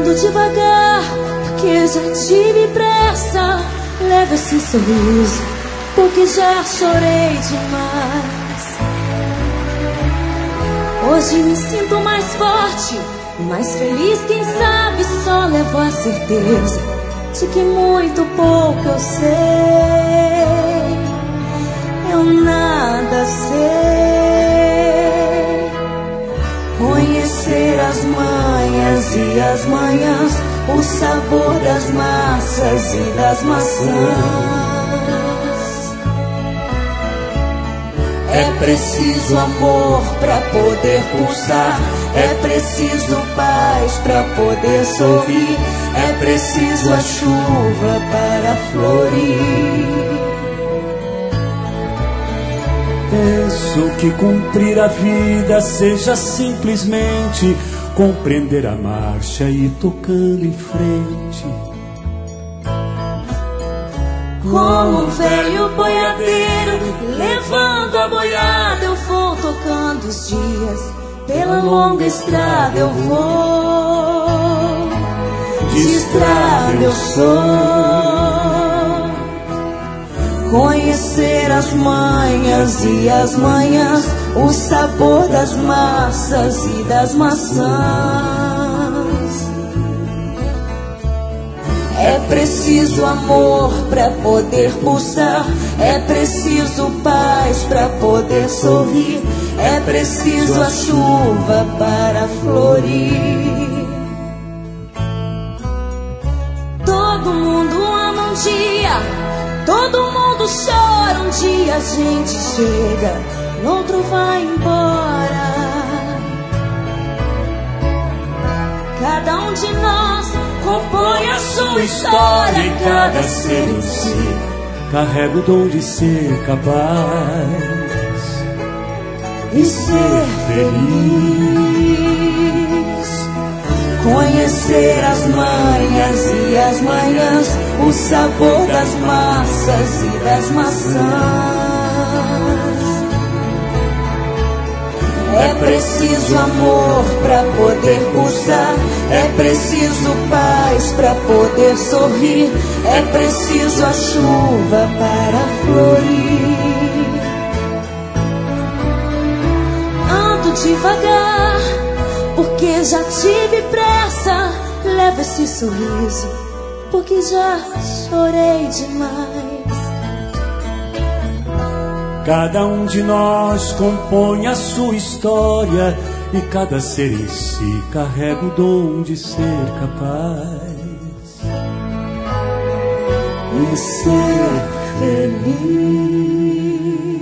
Ando devagar, porque já tive pressa. Leva esse sorriso, porque já chorei demais. Hoje me sinto mais forte, mais feliz, quem sabe só levo a certeza de que muito pouco eu sei. Eu nada sei. Conhecer as manhas e as manhãs, o sabor das massas e das maçãs. É preciso amor pra poder pulsar, é preciso paz pra poder sorrir, é preciso a chuva para florir. Penso que cumprir a vida seja simplesmente compreender a marcha e ir tocando em frente. Como um velho boiadeiro, levando a boiada, eu vou tocando os dias. Pela longa estrada eu vou, de estrada eu sou. Conhecer as manhas e as manhãs, o sabor das massas e das maçãs. É preciso amor pra poder pulsar, é preciso paz pra poder sorrir, é preciso a chuva para florir. Todo mundo ama um dia, todo mundo chora um dia, a gente chega, no outro vai embora. Cada um de nós compõe a sua história, E cada ser em si carrega o dom de ser capaz e ser feliz. Conhecer as manhas e as manhãs, o sabor das massas e das maçãs. É preciso amor pra poder pulsar, é preciso paz pra poder sorrir, é preciso a chuva para florir. Ando devagar, porque já tive pressa. Leva esse sorriso, porque já chorei demais. Cada um de nós compõe a sua história e cada ser em si carrega o dom de ser capaz E ser feliz.